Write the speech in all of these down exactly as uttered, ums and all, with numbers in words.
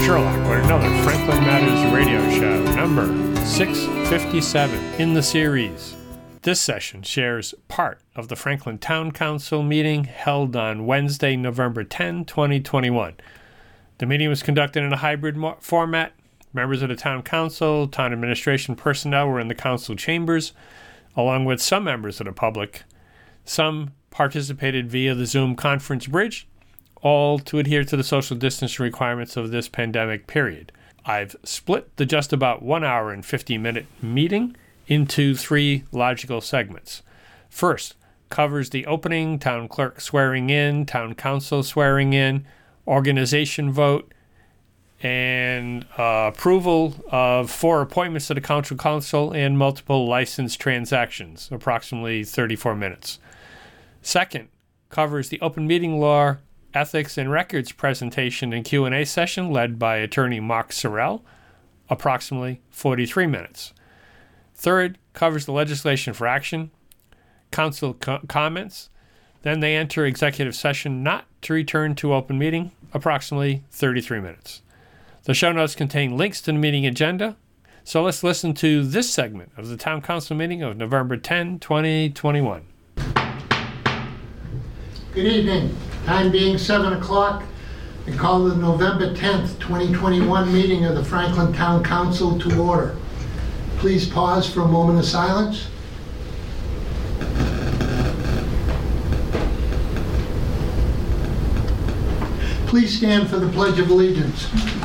Sherlock with another Franklin Matters radio show, number six fifty-seven in the series. This session shares part of the Franklin Town Council meeting held on Wednesday, November tenth, twenty twenty-one. The meeting was conducted in a hybrid mo- format. Members of the Town Council, Town Administration personnel were in the council chambers, along with some members of the public. Some participated via the Zoom conference bridge, all to adhere to the social distancing requirements of this pandemic period. I've split the just about one hour and fifty minute meeting into three logical segments. First, covers the opening, town clerk swearing in, town council swearing in, organization vote, and uh, approval of four appointments to the council council and multiple license transactions, approximately thirty-four minutes. Second, covers the open meeting law, ethics and records presentation and Q and A session led by attorney Mark Sorrell, approximately forty-three minutes. Third, covers the legislation for action, council co- comments. Then they enter executive session not to return to open meeting, approximately thirty-three minutes. The show notes contain links to the meeting agenda. So let's listen to this segment of the Town Council meeting of November tenth, twenty twenty-one. Good evening. Time being seven o'clock, I call the November tenth, twenty twenty-one meeting of the Franklin Town Council to order. Please pause for a moment of silence. Please stand for the Pledge of Allegiance.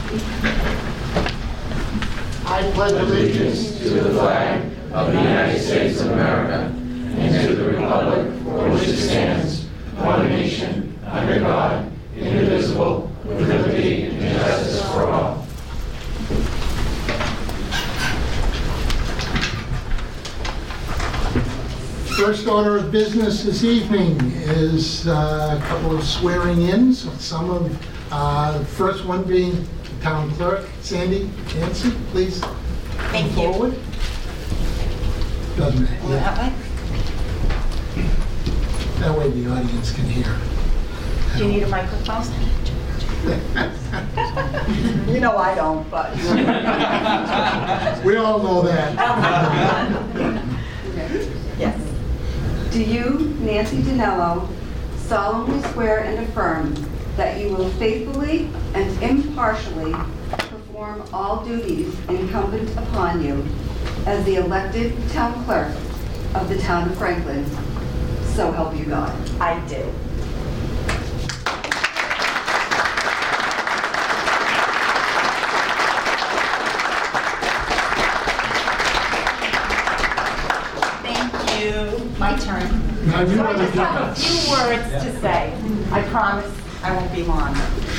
I pledge allegiance to the flag of the United States of America and to the republic for which it stands, one nation, under God, indivisible, with liberty and justice for all. First order of business this evening is uh, a couple of swearing-ins. Some of uh, the first one being Town Clerk Sandy Nancy. Please come Thank you. forward. Doesn't it? Well, that way? That way the audience can hear. Do you need a microphone? You know I don't, but. We all know that. Yes. Do you, Nancy Dinello, solemnly swear and affirm that you will faithfully and impartially perform all duties incumbent upon you as the elected town clerk of the town of Franklin? So help you God. I do. Thank you. My turn. Now you So I have just a have a job. few words to say. I promise I won't be long.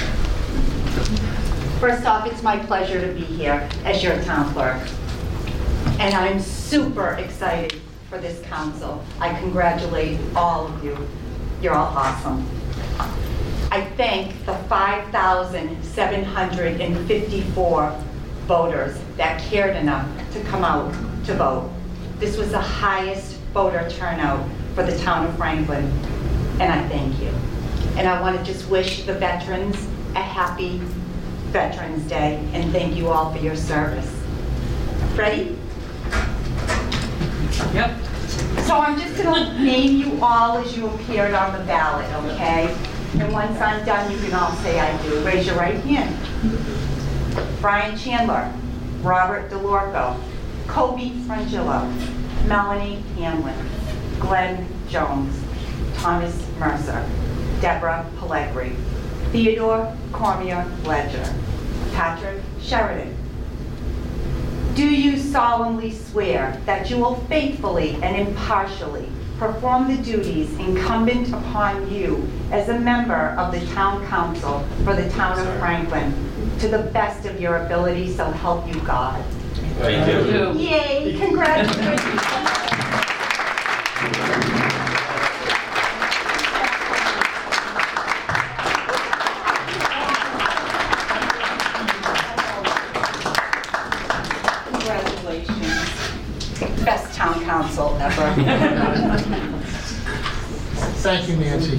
First off, it's my pleasure to be here as your town clerk. And I'm super excited for this council. I congratulate all of you. You're all awesome. I thank the five thousand seven hundred fifty-four voters that cared enough to come out to vote. This was the highest voter turnout for the town of Franklin, and I thank you. And I want to just wish the veterans a happy Veterans Day, and thank you all for your service. Ready? Yep. So I'm just going to name you all as you appeared on the ballot, okay? And once I'm done, you can all say I do. Raise your right hand. Brian Chandler, Robert DeLorco, Kobe Frangillo, Melanie Hanlon, Glenn Jones, Thomas Mercer, Deborah Pellegri, Theodore Cormier Ledger, Patrick Sheridan. Do you solemnly swear that you will faithfully and impartially perform the duties incumbent upon you as a member of the Town Council for the Town of Franklin to the best of your ability, so help you God? Thank you. Yay, congratulations. Best town council ever. Thank you, Nancy.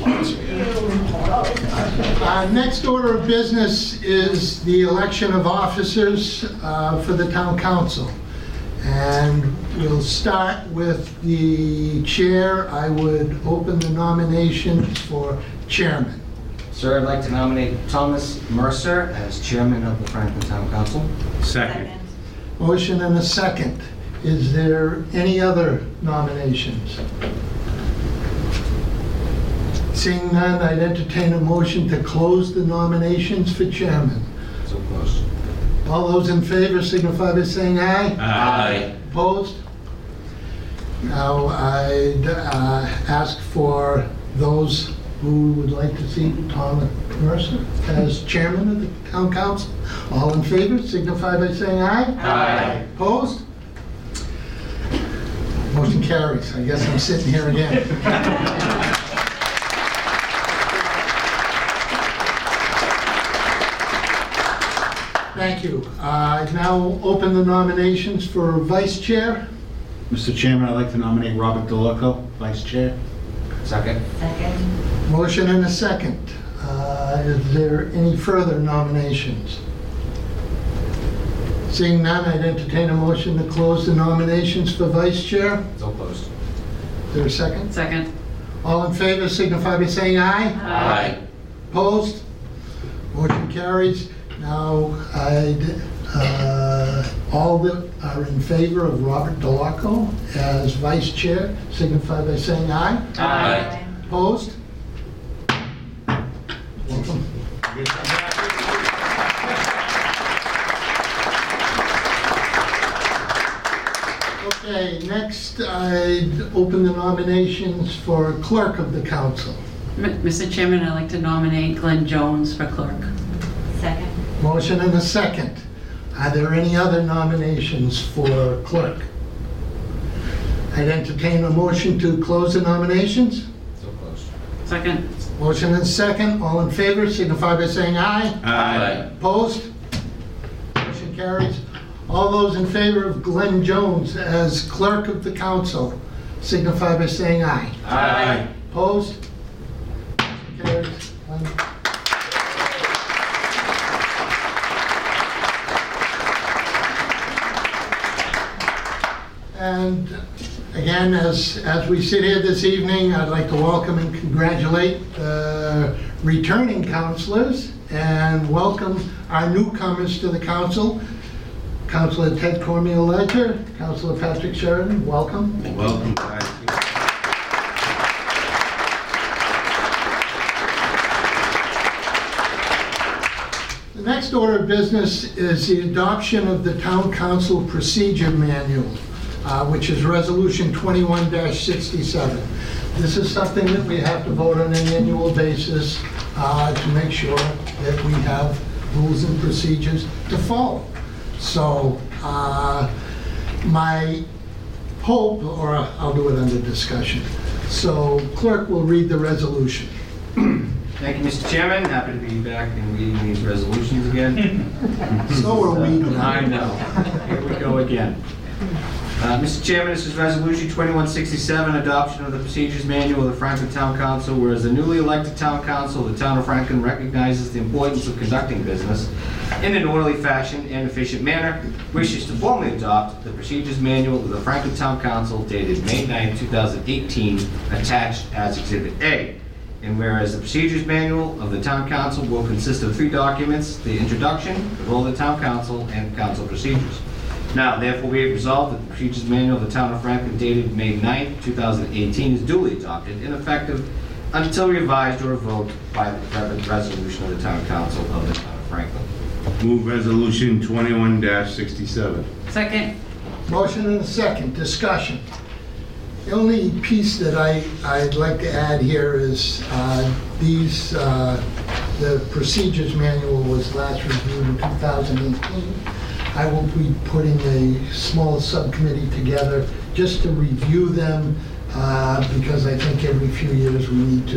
Uh, Next order of business is the election of officers uh, for the town council. And we'll start with the chair. I would open the nominations for chairman. Sir, I'd like to nominate Thomas Mercer as chairman of the Franklin Town Council. Second. Motion and a second. Is there any other nominations? Seeing none, I'd entertain a motion to close the nominations for chairman. So close. All those in favor signify by saying aye. Aye. Opposed? Now I'd uh, ask for those who would like to see Thomas Mercer as chairman of the town council. All in favor signify by saying aye. Aye. Opposed? Motion carries. I guess I'm sitting here again. Thank you. Uh, Now open the nominations for vice chair. Mister Chairman, I'd like to nominate Robert DeLuca, Vice Chair. Second. Second. Motion and a second. Uh, Is there any further nominations? Seeing none, I'd entertain a motion to close the nominations for vice chair. So closed. Is there a second? Second. All in favor signify by saying aye. Aye. Opposed? Motion carries. Now, I'd, uh, all that are in favor of Robert DeLuca as vice chair signify by saying aye. Aye. Opposed? Welcome. Okay, next I'd open the nominations for clerk of the council. M- Mister Chairman, I'd like to nominate Glenn Jones for clerk. Second. Motion and a second. Are there any other nominations for clerk? I'd entertain a motion to close the nominations. So closed. Second. Motion and second. All in favor signify by saying aye. Aye. Opposed? Motion carries. All those in favor of Glenn Jones as clerk of the council signify by saying aye. Aye. Opposed? Motion carries. Glenn. And again, as, as we sit here this evening, I'd like to welcome and congratulate the returning councilors and welcome our newcomers to the council. Councilor Ted Cormier Ledger, Councilor Patrick Sheridan, welcome. Welcome, guys. The next order of business is the adoption of the Town Council Procedure Manual, uh, which is Resolution twenty-one sixty-seven. This is something that we have to vote on an annual basis uh, to make sure that we have rules and procedures to follow. So uh, my hope, or I'll do it under discussion. So clerk will read the resolution. Thank you, Mister Chairman. Happy to be back and reading these resolutions again. So are we. I know. Here we go again. Uh, Mister Chairman, this is Resolution twenty-one sixty-seven, adoption of the Procedures Manual of the Franklin Town Council. Whereas the newly elected Town Council of the Town of Franklin recognizes the importance of conducting business in an orderly fashion and efficient manner, wishes to formally adopt the Procedures Manual of the Franklin Town Council dated May ninth, two thousand eighteen, attached as Exhibit A. And whereas the Procedures Manual of the Town Council will consist of three documents: the introduction, the role of the Town Council, and council procedures. Now, therefore, we have resolved that the Procedures Manual of the Town of Franklin dated May ninth, two thousand eighteen is duly adopted and effective until revised or revoked by the resolution of the Town Council of the Town of Franklin. Move Resolution twenty-one sixty-seven. Second. Motion and a second, discussion. The only piece that I, I'd like to add here is uh, these, uh, the procedures manual was last reviewed in two thousand eighteen. I will be putting a small subcommittee together just to review them uh, because I think every few years we need to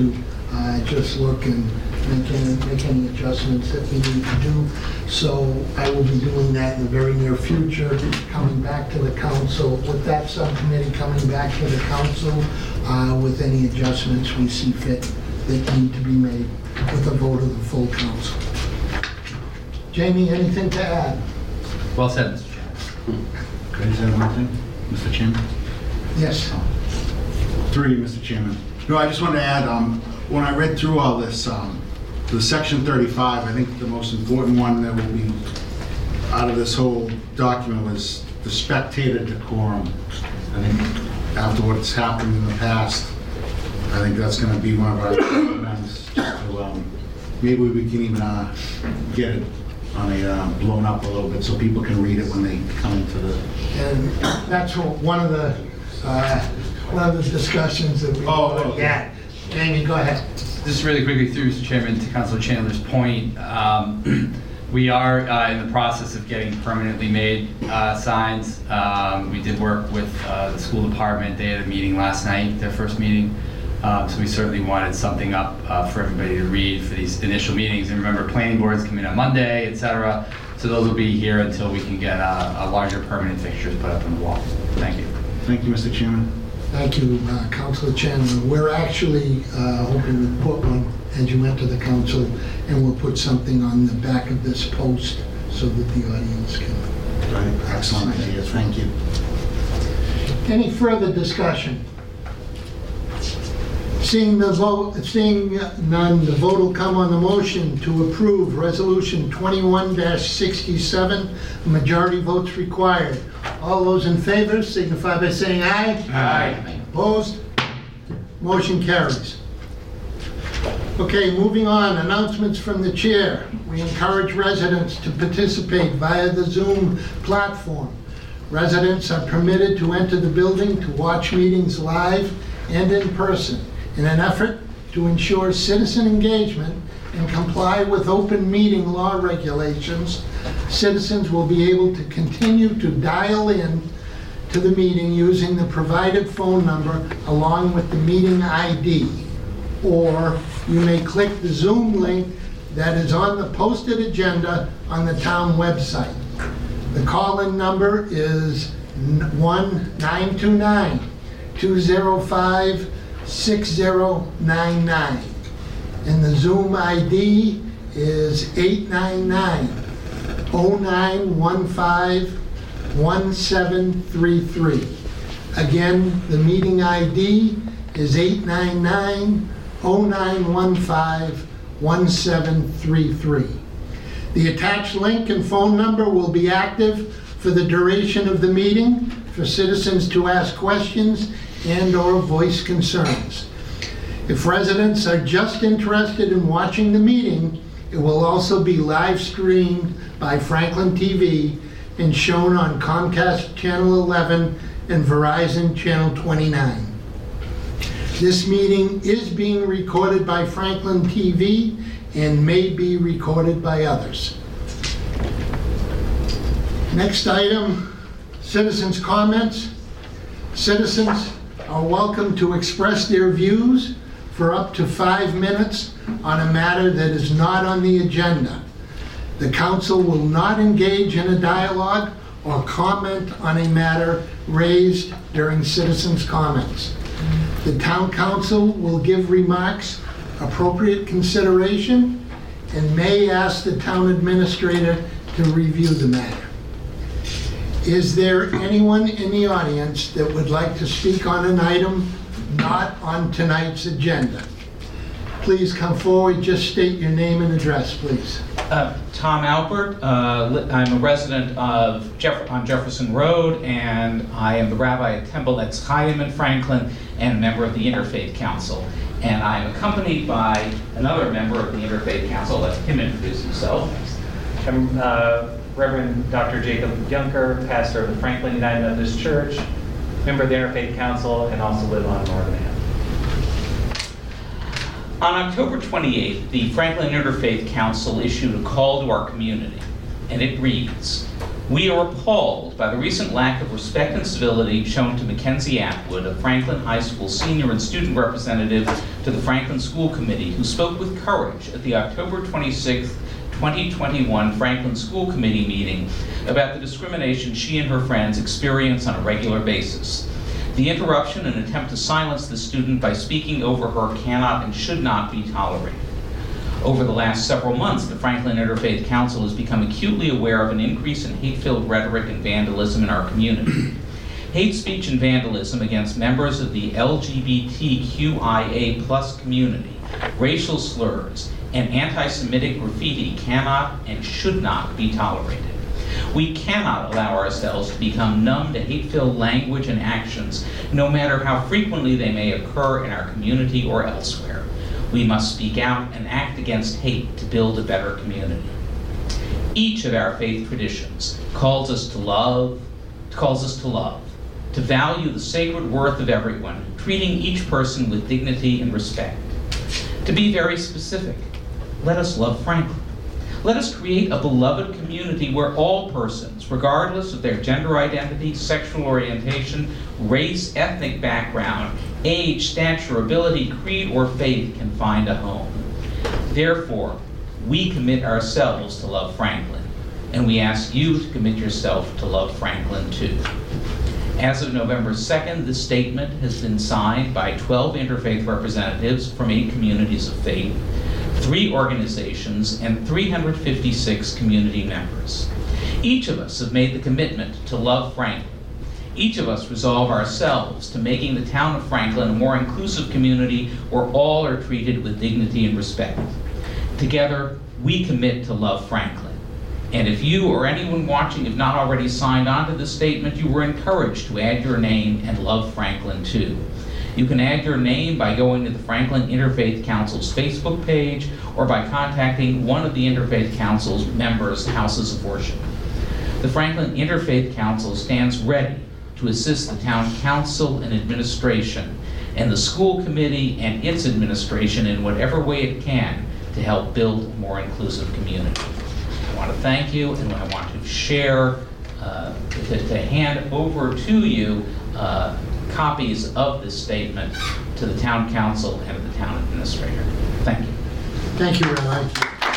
uh, just look and make any, make any adjustments that we need to do. So I will be doing that in the very near future, coming back to the council, with that subcommittee coming back to the council uh, with any adjustments we see fit that need to be made with a vote of the full council. Jamie, anything to add? Well said, Mister Chairman. Could I say one thing, Mister Chairman? Yes. Three, Mister Chairman. No, I just wanted to add, um, when I read through all this, um, the section thirty-five, I think the most important one that will be out of this whole document was the spectator decorum. I think after what's happened in the past, I think that's going to be one of our amendments. So, um, maybe we can even uh, get it on a uh, blown up a little bit so people can read it when they come into the. And that's what, one of the uh, one of the discussions that we. Oh, okay. Yeah. Jamie, go ahead. Just really quickly through, Mister Chairman, to Councilor Chandler's point, um, we are uh, in the process of getting permanently made uh, signs. Um, we did work with uh, the school department. They had a meeting last night, their first meeting. Um, so we certainly wanted something up uh, for everybody to read for these initial meetings. And remember, planning boards come in on Monday, et cetera. So those will be here until we can get uh, a larger permanent fixtures put up on the wall. Thank you. Thank you, Mister Chairman. Thank you, uh, Councilor Chandler. We're actually uh, hoping to put one as you enter the council, and we'll put something on the back of this post so that the audience can. Right. Excellent idea. Thank you. Any further discussion? Seeing the vote, seeing none, the vote will come on the motion to approve Resolution twenty-one dash sixty-seven. Majority votes required. All those in favor signify by saying aye. Aye. Opposed? Motion carries. Okay, moving on, announcements from the chair. We encourage residents to participate via the Zoom platform. Residents are permitted to enter the building to watch meetings live and in person. In an effort to ensure citizen engagement and comply with open meeting law regulations, citizens will be able to continue to dial in to the meeting using the provided phone number along with the meeting I D. Or you may click the Zoom link that is on the posted agenda on the town website. The call-in number is one nine two nine, two zero five, six zero nine nine. And the Zoom I D is eight nine nine, oh nine one five, one seven three three. Again, the meeting I D is eight nine nine, oh nine one five, one seven three three. The attached link and phone number will be active for the duration of the meeting for citizens to ask questions and or voice concerns. If residents are just interested in watching the meeting, it will also be live streamed by Franklin T V and shown on Comcast Channel eleven and Verizon Channel twenty-nine. This meeting is being recorded by Franklin T V and may be recorded by others. Next item, citizens' comments. Citizens are welcome to express their views for up to five minutes on a matter that is not on the agenda. The council will not engage in a dialogue or comment on a matter raised during citizens' comments. The town council will give remarks appropriate consideration and may ask the town administrator to review the matter. Is there anyone in the audience that would like to speak on an item not on tonight's agenda? Please come forward, just state your name and address, please. Uh, Tom Albert, uh, I'm a resident of Jeff on Jefferson Road, and I am the rabbi at Temple Etz Chaim in Franklin and a member of the Interfaith Council. And I'm accompanied by another member of the Interfaith Council. Let him introduce himself. I'm uh, Reverend Doctor Jacob Junker, pastor of the Franklin United Methodist Church, member of the Interfaith Council, and also live on Northern Ave. On October twenty-eighth, the Franklin Interfaith Council issued a call to our community, and it reads, We are appalled by the recent lack of respect and civility shown to Mackenzie Atwood, a Franklin High School senior and student representative to the Franklin School Committee, who spoke with courage at the October twenty-sixth, twenty twenty-one Franklin School Committee meeting about the discrimination she and her friends experience on a regular basis. The interruption and attempt to silence the student by speaking over her cannot and should not be tolerated. Over the last several months, the Franklin Interfaith Council has become acutely aware of an increase in hate-filled rhetoric and vandalism in our community. Hate speech and vandalism against members of the L G B T Q I A plus community, racial slurs, and anti-Semitic graffiti cannot and should not be tolerated. We cannot allow ourselves to become numb to hate-filled language and actions, no matter how frequently they may occur in our community or elsewhere. We must speak out and act against hate to build a better community. Each of our faith traditions calls us to love, calls us to love, to value the sacred worth of everyone, treating each person with dignity and respect. To be very specific, let us love Franklin. Let us create a beloved community where all persons, regardless of their gender identity, sexual orientation, race, ethnic background, age, stature, ability, creed, or faith can find a home. Therefore, we commit ourselves to love Franklin, and we ask you to commit yourself to love Franklin too. As of November second, this statement has been signed by twelve interfaith representatives from eight communities of faith, three organizations, and three hundred fifty-six community members. Each of us have made the commitment to love Franklin. Each of us resolve ourselves to making the town of Franklin a more inclusive community where all are treated with dignity and respect. Together, we commit to love Franklin. And if you or anyone watching have not already signed on to this statement, you were encouraged to add your name and love Franklin too. You can add your name by going to the Franklin Interfaith Council's Facebook page or by contacting one of the Interfaith Council's members' houses of worship. The Franklin Interfaith Council stands ready to assist the town council and administration and the school committee and its administration in whatever way it can to help build a more inclusive community. I want to thank you, and I want to share, uh, to, to hand over to you uh, copies of this statement to the town council and to the town administrator. Thank you. Thank you, Rabbi.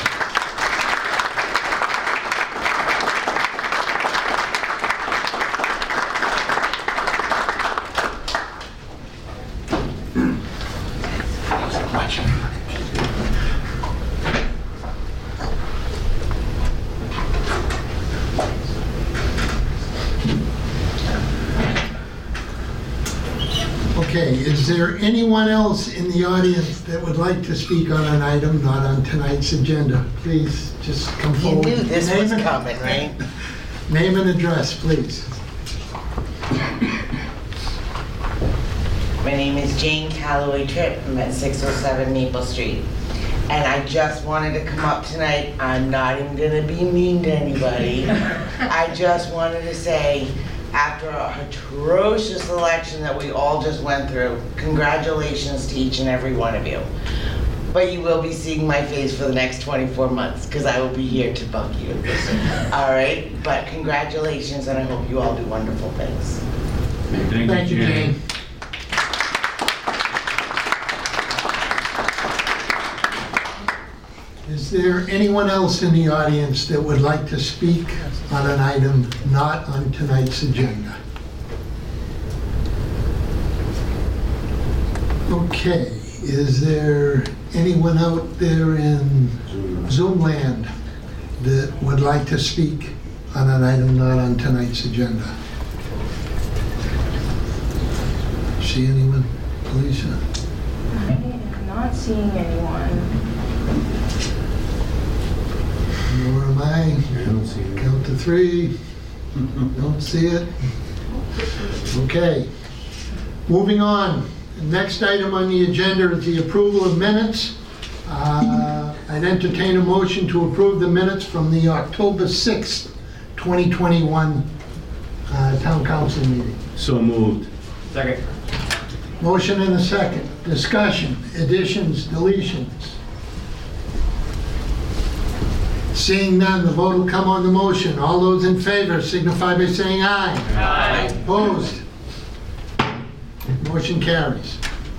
Okay, is there anyone else in the audience that would like to speak on an item not on tonight's agenda? Please just come You forward. knew this Name was and- coming, right? Name and address, please. My name is Jane Calloway Tripp. I'm at six oh seven Maple Street. And I just wanted to come up tonight. I'm not even gonna be mean to anybody. I just wanted to say, after a atrocious election that we all just went through, congratulations to each and every one of you. But you will be seeing my face for the next twenty-four months, because I will be here to bug you. All right? But congratulations, and I hope you all do wonderful things. Thank, Thank you, Jane. Is there anyone else in the audience that would like to speak on an item not on tonight's agenda? Okay, is there anyone out there in Zoom land that would like to speak on an item not on tonight's agenda? See anyone, Alicia? I am not seeing anyone. Nor am I. I don't see it. Count to three. Don't see it. Okay. Moving on. The next item on the agenda is the approval of minutes. Uh, I'd entertain a motion to approve the minutes from the October sixth, twenty twenty-one uh, Town Council meeting. So moved. Second. Motion and a second. Discussion, additions, deletions. Seeing none, the vote will come on the motion. All those in favor signify by saying aye. Aye. Opposed? Motion carries.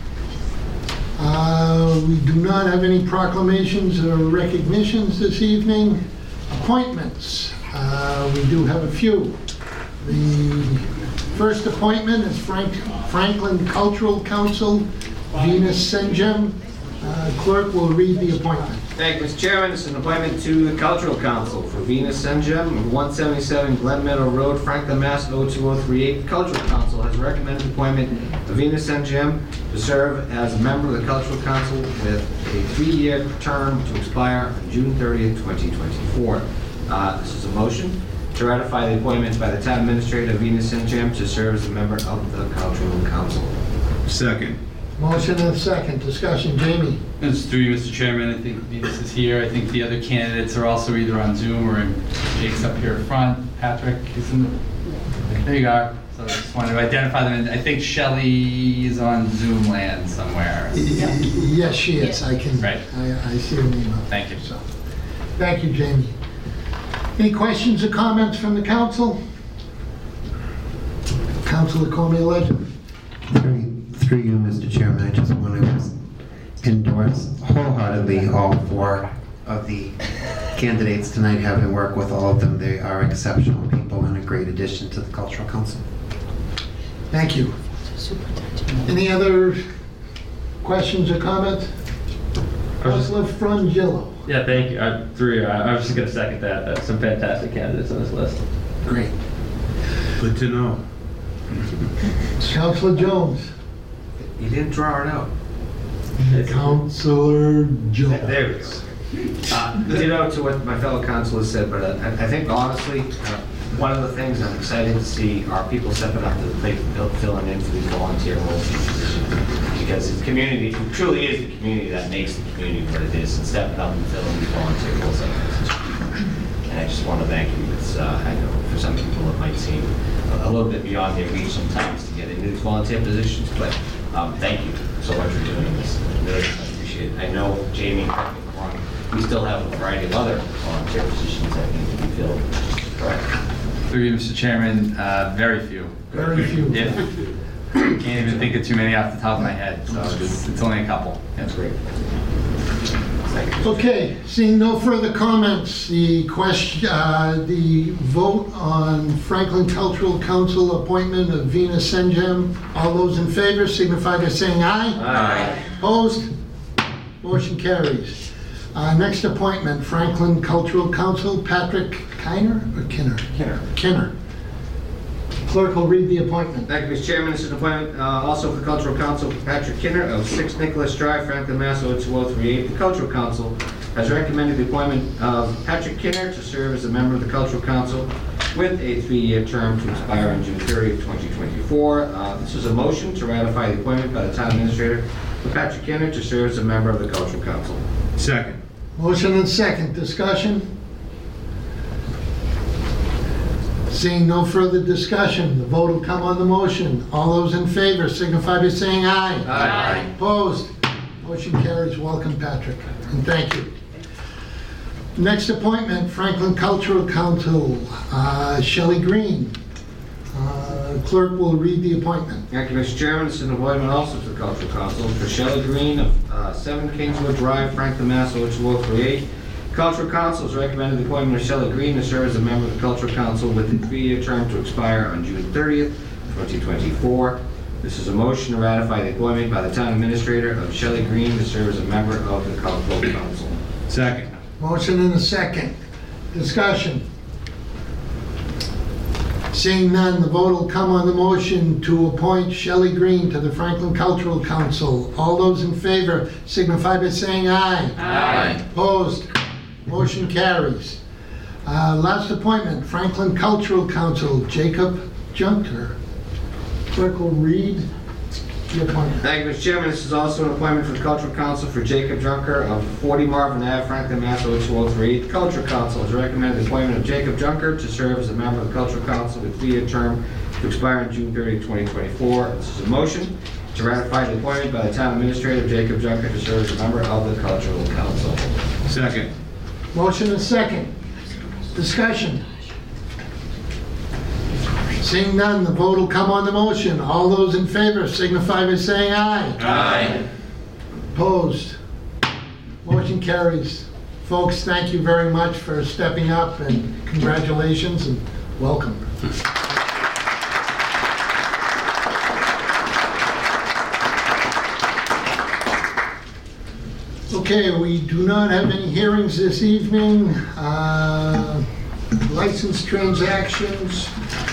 Uh, We do not have any proclamations or recognitions this evening. Appointments. Uh, We do have a few. The first appointment is Frank Franklin Cultural Council, Venus Senjem. Uh, Clerk will read the appointment. Thank you, Mister Chairman. This is an appointment to the Cultural Council for Venus Senjem of one seventy-seven Glen Meadow Road, Franklin, Mass. oh two oh three eight. The Cultural Council has recommended appointment of Venus Senjem to serve as a member of the Cultural Council with a three-year term to expire on June thirtieth, twenty twenty-four. Uh, this is a motion to ratify the appointment by the Town Administrator of Venus Senjem to serve as a member of the Cultural Council. Second. Motion and a second. Discussion. Jamie? It's through you, Mister Chairman. I think Venus is here. I think the other candidates are also either on Zoom or in, Jake's up here at front. Patrick is in the, there you are. So I just wanted to identify them. And I think Shelley is on Zoom land somewhere. Yes, she is. I can, Right. I I see her name up. Thank you. So, thank you, Jamie. Any questions or comments from the council? Councilor Cormier-Legend. Through, through you, Mister Chairman, I just want to endorse wholeheartedly all four of the candidates tonight. Having worked with all of them, they are exceptional people and a great addition to the Cultural Council. Thank you. Any other questions or comments? Councilor Frangillo. Yeah, thank you. I, through you, I, I was just going to second that. That's some fantastic candidates on this list. Great. Good to know. Councilor Jones. You didn't draw it out. Councilor Jones. There we go. Uh, You know, to what my fellow councilors said, but uh, I I think honestly, uh, one of the things I'm excited to see are people stepping up to the plate, fill- filling in for these volunteer roles and positions. Because it's community, it truly is the community that makes the community what it is, and stepping up and filling these volunteer roles. I think is huge. And I just want to thank you. It's, uh, I know for some people it might seem a little bit beyond their reach sometimes to get into these volunteer positions, but um, thank you so much for doing this. Really, I appreciate it. I know, Jamie, correct me if I'm wrong, we still have a variety of other volunteer positions that need to be filled, correct? Through you, Mister Chairman, uh, very few. Very few. Yeah. Can't even think of too many off the top of my head, so it's, it's only a couple. That's great. Okay, seeing no further comments, the question, uh, the vote on Franklin Cultural Council appointment of Venus Senjem. All those in favor signify by saying aye. Aye. Opposed? Motion carries. Uh, next appointment, Franklin Cultural Council, Patrick Kiner or Kinner? Kinner. Kinner. Clerk will read the appointment. Thank you, Mister Chairman. This is an appointment uh, also for the Cultural Council for Patrick Kinner of six Nicholas Drive, Franklin, Mass. oh two oh three eight. The Cultural Council has recommended the appointment of Patrick Kinner to serve as a member of the Cultural Council with a three-year term to expire on June thirtieth, twenty twenty-four. Uh, This is a motion to ratify the appointment by the Town Administrator for Patrick Kinner to serve as a member of the Cultural Council. Second. Motion and second. Discussion? Seeing no further discussion, the vote will come on the motion. All those in favor signify by saying aye. Aye. Opposed? Motion carries. Welcome, Patrick, and thank you. Next appointment, Franklin Cultural Council, uh, Shelley Green. Uh, Clerk will read the appointment. Thank you, Mister Chairman. This is an appointment also to the Cultural Council for Shelley Green of uh, seven Kingswood Drive, Franklin, Mass. oh two oh three eight. Cultural Council has recommended the appointment of Shelley Green to serve as a member of the Cultural Council with a three-year term to expire on June thirtieth, twenty twenty-four. This is a motion to ratify the appointment by the Town Administrator of Shelley Green to serve as a member of the Cultural Council. Second. Motion and a second. Discussion. Seeing none, the vote will come on the motion to appoint Shelley Green to the Franklin Cultural Council. All those in favor signify by saying aye. Aye. Opposed? Motion carries. Uh, Last appointment, Franklin Cultural Council, Jacob Junker. Clerk will read the appointment. Thank you, Mister Chairman. This is also an appointment for the Cultural Council for Jacob Junker of forty Marvin Avenue, Franklin, Mass. oh two oh three eight. The Cultural Council has recommended the appointment of Jacob Junker to serve as a member of the Cultural Council with a three-year term to expire on June thirtieth, twenty twenty-four. This is a motion to ratify the appointment by the Town Administrator of Jacob Junker to serve as a member of the Cultural Council. Second. Motion and second. Discussion. Seeing none, the vote will come on the motion. All those in favor signify by saying aye. Aye. Opposed? Motion carries. Folks, thank you very much for stepping up, and congratulations and welcome. Okay, we do not have any hearings this evening. Uh, License transactions.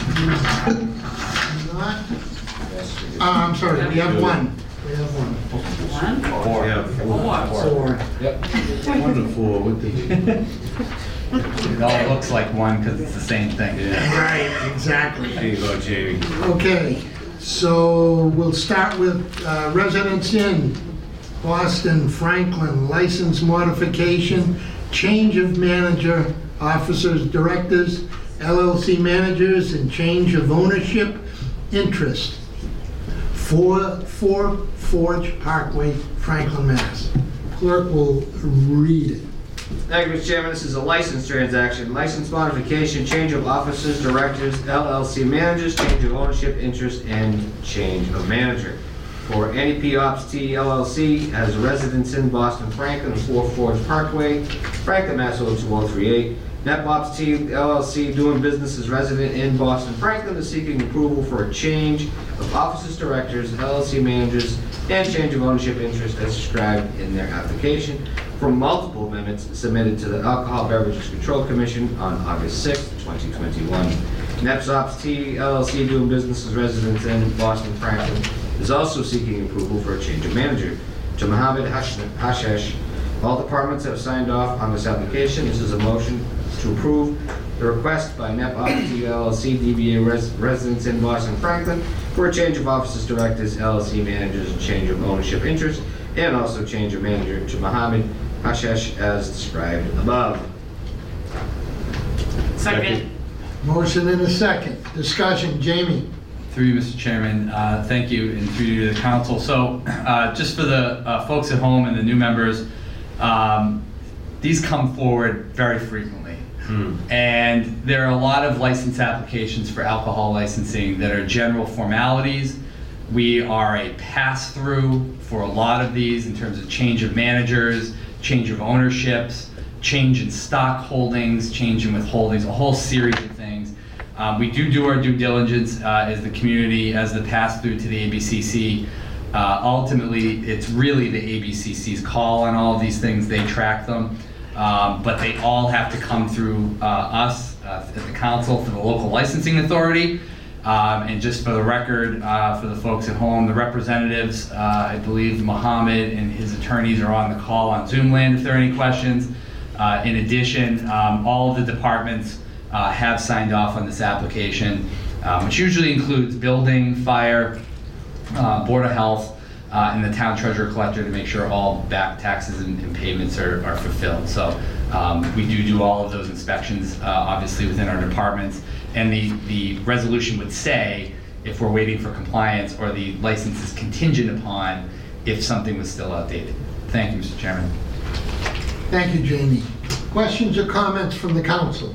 Not. Uh, I'm sorry, we have one. We have one. One? Four. Yeah, Four. Four. Yep. One to four, what the? It all looks like one because it's the same thing. Right, exactly. There you go, Jamie. Okay, so we'll start with uh, Residence Inn, Boston, Franklin, license modification, change of manager, officers, directors, L L C managers, and change of ownership interest. Four, Four Forge Parkway, Franklin, Mass. Clerk will read it. Thank you, Mister Chairman. This is a license transaction. License modification, change of officers, directors, L L C managers, change of ownership, interest, and change of manager. For N E P Ops T L L C as Residence Inn, Boston, Franklin, Four Forge Parkway, Franklin, Mass. oh two one three eight. N E P Ops T L L C doing business as Resident Inn, Boston, Franklin is seeking approval for a change of officers, directors, L L C managers, and change of ownership interest as described in their application for multiple amendments submitted to the Alcohol Beverages Control Commission on August sixth, twenty twenty-one. N E P Ops T L L C doing business as Residence Inn, Boston, Franklin is also seeking approval for a change of manager to Mohammed Hashesh. All departments have signed off on this application. This is a motion to approve the request by N E P Ops T L L C D B A Res Residence Inn, Boston, Franklin for a change of officers, directors, L L C managers, and change of ownership interest, and also change of manager to Mohammed Hashesh as described above. Second. Motion and a second. Discussion. Jamie. Through you, Mister Chairman, uh, thank you, and through you to the council. So uh, just for the uh, folks at home and the new members, um, these come forward very frequently. Hmm. And there are a lot of license applications for alcohol licensing that are general formalities. We are a pass-through for a lot of these in terms of change of managers, change of ownerships, change in stock holdings, change in withholdings, a whole series of things. Um, we do do our due diligence uh, as the community, as the pass-through to the A B C C. Uh, ultimately, it's really the A B C C's call on all of these things. They track them, um, but they all have to come through uh, us uh, at the council for the local licensing authority. Um, and just for the record, uh, for the folks at home, the representatives, uh, I believe Mohammed and his attorneys are on the call on Zoom land if there are any questions. Uh, in addition, um, all of the departments uh, have signed off on this application, um, which usually includes building, fire, uh, Board of Health, uh, and the town treasurer collector to make sure all back taxes and, and payments are, are fulfilled. So um, we do do all of those inspections, uh, obviously within our departments. And the, the resolution would say if we're waiting for compliance or the license is contingent upon if something was still outdated. Thank you, Mister Chairman. Thank you, Jamie. Questions or comments from the council?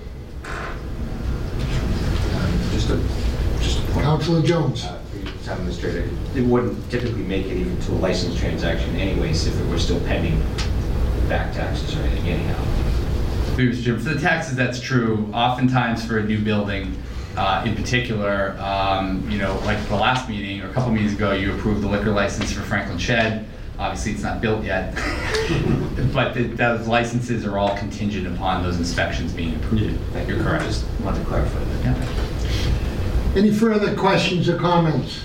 Just a, just a point. Councilor Jones. Uh, for you, Town Administrator, it wouldn't typically make it even to a license transaction anyways if it were still pending back taxes or anything anyhow. Mister Chairman, for the taxes, that's true. Oftentimes for a new building, uh, in particular, um, you know, like the last meeting or a couple meetings ago, you approved the liquor license for Franklin Shed. Obviously, it's not built yet, but the, those licenses are all contingent upon those inspections being approved. Thank You're you. correct. Just wanted to clarify that. Yeah. Any further questions or comments?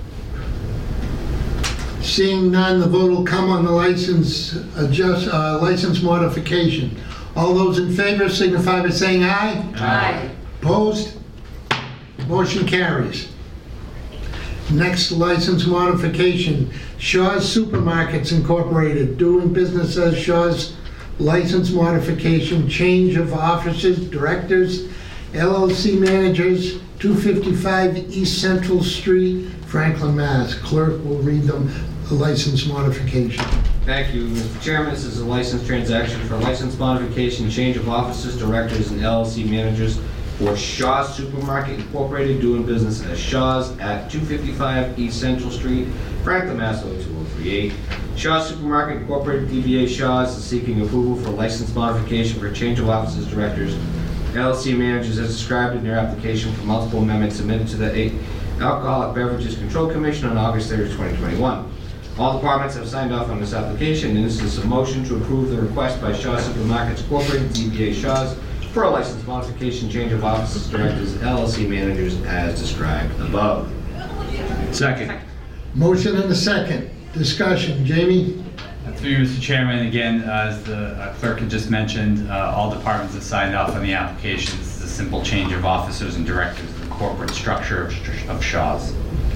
Seeing none, the vote will come on the license adjust, uh, license modification. All those in favor signify by saying aye. Aye. Opposed? Motion carries. Next license modification, Shaw's Supermarkets Incorporated, doing business as Shaw's. License modification, change of officers, directors, L L C managers, two fifty-five East Central Street, Franklin, Mass. Clerk will read them, the license modification. Thank you, Mister Chairman. This is a license transaction for license modification, change of officers, directors, and L L C managers for Shaw's Supermarket Incorporated, doing business as Shaw's at two fifty-five East Central Street, Franklin, Mass. oh two oh three eight. Shaw's Supermarket Incorporated, D B A Shaw's, is seeking approval for license modification for change of officers, directors, L L C managers as described in their application for multiple amendments submitted to the Alcoholic Beverages Control Commission on August thirtieth, twenty twenty-one. All departments have signed off on this application, and this is a motion to approve the request by Shaw Supermarkets Incorporated, D B A Shaw's, for a license modification, change of officers, directors, L L C managers as described above. Second. Motion and a second. Discussion. Jamie? Through you, Mister Chairman, again, uh, as the uh, clerk had just mentioned, uh, all departments have signed off on the application. This is a simple change of officers and directors of the corporate structure of, of Shaw's.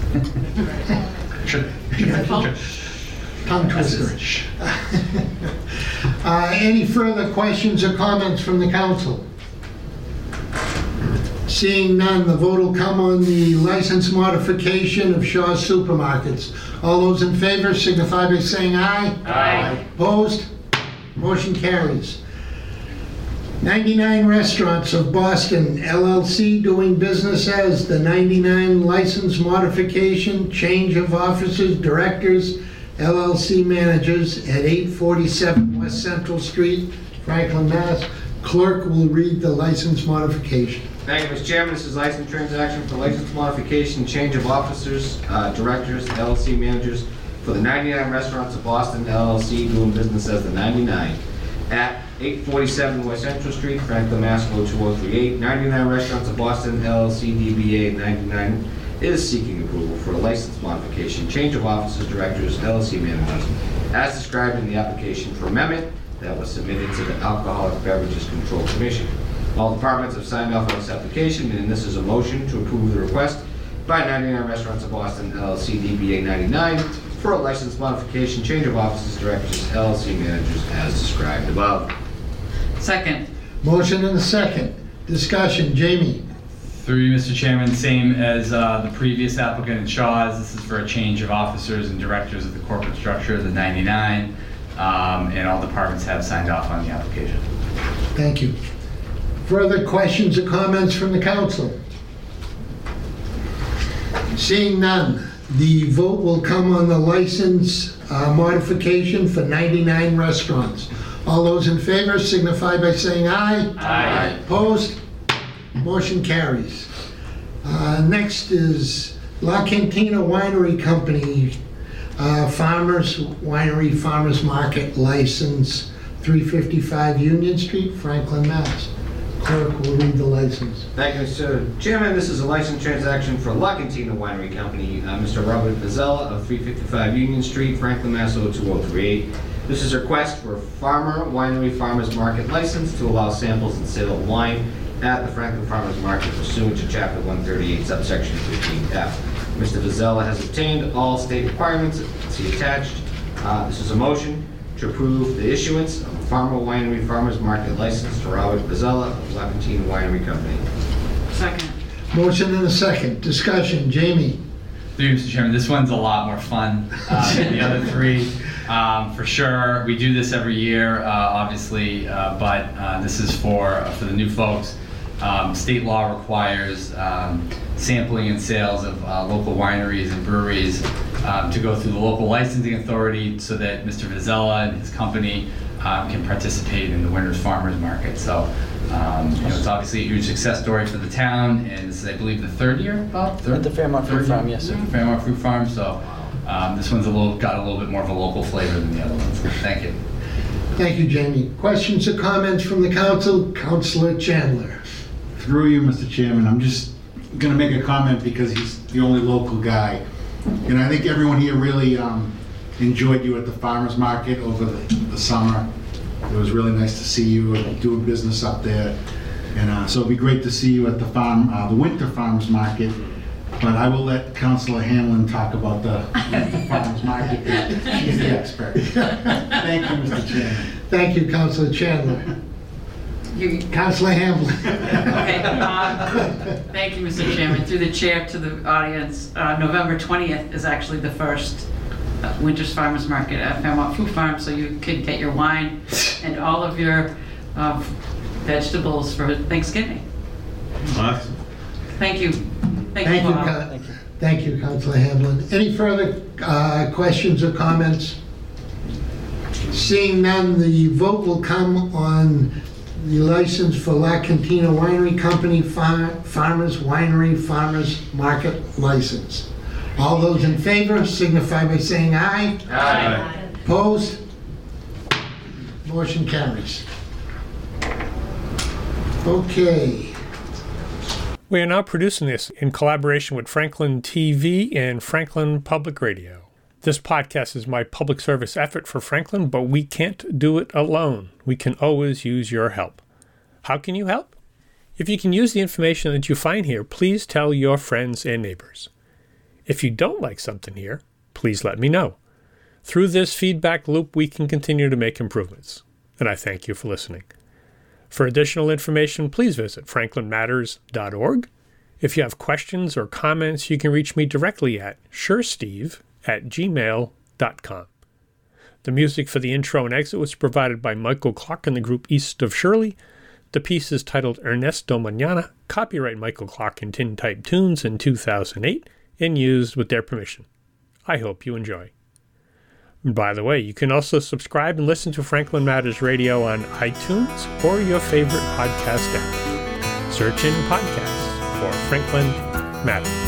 Tongue twister. Uh, any further questions or comments from the council? Seeing none, the vote will come on the license modification of Shaw's Supermarkets. All those in favor signify by saying aye. Aye. Opposed? Motion carries. ninety-nine Restaurants of Boston, L L C, doing business as the ninety-nine license modification, change of officers, directors, L L C managers at eight forty-seven West Central Street, Franklin, Mass. Clerk will read the license modification. Thank you, Mister Chairman. This is license transaction for license modification, change of officers, uh, directors, L L C managers for the ninety-nine Restaurants of Boston, L L C, doing business as the ninety-nine at eight forty-seven West Central Street, Franklin, Mass. oh two oh three eight. ninety-nine Restaurants of Boston, L L C, D B A ninety-nine is seeking approval for a license modification, change of officers, directors, L L C managers, as described in the application for amendment that was submitted to the Alcoholic Beverages Control Commission. All departments have signed off on this application, and this is a motion to approve the request by ninety-nine Restaurants of Boston, L L C, D B A ninety-nine, for a license modification, change of officers, directors, L L C managers, as described above. Second. Motion and a second. Discussion. Jamie? Through you, Mister Chairman, same as uh, the previous applicant in Shaw's. This is for a change of officers and directors of the corporate structure of the ninety-nine, um, and all departments have signed off on the application. Thank you. Further questions or comments from the council? Seeing none, the vote will come on the license uh, modification for ninety-nine Restaurants. All those in favor signify by saying aye. Aye. Opposed? Motion carries. Uh, Next is La Cantina Winery Company, uh, Farmers Winery Farmers Market License, three fifty-five Union Street, Franklin, Mass. Clerk will read the license. Thank you, Mister Chairman. This is a license transaction for La Cantina Winery Company, uh, Mister Robert Vizella of three fifty-five Union Street, Franklin, Mass. oh two oh three eight. This is a request for a Farmer Winery Farmers Market license to allow samples and sale of wine at the Franklin Farmers Market pursuant to Chapter one thirty-eight, subsection fifteen F. Mister Vizella has obtained all state requirements. See attached. Uh, this is a motion to approve the issuance of a Farmer Winery Farmers Market license to Robert Vizella of La Cantina Winery Company. Second. Motion and a second. Discussion. Jamie? Through you, Mister Chairman, this one's a lot more fun uh, than the other three. Um, for sure, we do this every year, uh, obviously, uh, but uh, this is for uh, for the new folks. Um, state law requires um, sampling and sales of uh, local wineries and breweries um, to go through the local licensing authority so that Mister Vizella and his company um, can participate in the Winter's Farmers Market. So, um, you know, it's obviously a huge success story for the town, and this is, I believe, the third year, Bob? Third? At the Fairmont Fruit Farm, yes, sir. At the Fairmont Fruit Farm. So, um, this one's a little got a little bit more of a local flavor than the other ones. Thank you. Thank you, Jamie. Questions or comments from the council? Councilor Chandler. Through you, Mister Chairman, I'm just going to make a comment because he's the only local guy. And I think everyone here really um, enjoyed you at the farmer's market over the, the summer. It was really nice to see you doing business up there. And uh, so it'd be great to see you at the farm, uh, the winter farmers market. But I will let Councilor Hanlon talk about the winter farmers market. She's the expert. Thank you, Mister Chairman. Thank you, Councilor Chandler. You, Councilor Hamblin. Okay, um, thank you, Mister Chairman. Through the chair to the audience, uh, November twentieth is actually the first uh, Winters Farmers Market at Fairmont Food Farm, so you can get your wine and all of your uh, vegetables for Thanksgiving. Awesome. Thank you. Thank, Thank you, you, Bob. Coun- thank you, Councilor Hamlin. Any further uh, questions or comments? Seeing none, the vote will come on the license for La Cantina Winery Company Far- Farmers Winery Farmers Market License. All those in favor signify by saying aye. Aye. Opposed? Motion carries. Okay. We are now producing this in collaboration with Franklin T V and Franklin Public Radio. This podcast is my public service effort for Franklin, but we can't do it alone. We can always use your help. How can you help? If you can use the information that you find here, please tell your friends and neighbors. If you don't like something here, please let me know. Through this feedback loop, we can continue to make improvements. And I thank you for listening. For additional information, please visit franklin matters dot org. If you have questions or comments, you can reach me directly at suresteve at gmail dot com. The music for the intro and exit was provided by Michael Clark and the group East of Shirley. The piece is titled Ernesto Mañana, copyright Michael Clark and Tintype Tunes in two thousand eight, and used with their permission. I hope you enjoy. And by the way, you can also subscribe and listen to Franklin Matters Radio on iTunes or your favorite podcast app. Search in podcasts for Franklin Matters.